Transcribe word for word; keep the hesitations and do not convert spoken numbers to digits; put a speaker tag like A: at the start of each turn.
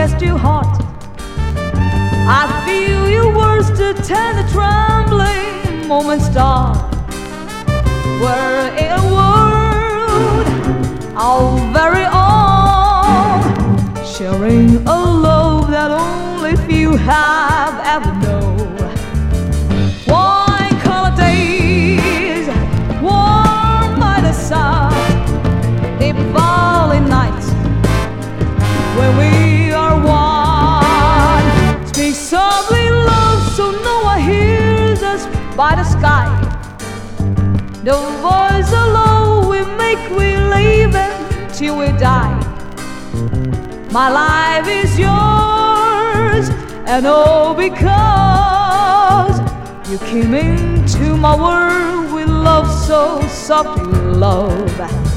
A: against your heart. I feel your words to tender trembling moments start. We're in a world our very own, sharing a love that only few have ever known. Wine colored days, warm by the sun, deep valley nights when we are one. Speak softly, love, so no one hears us by the sky. The voice of love we make, we live until we die. My life is yours, and all because you came into my world with love so softly, love.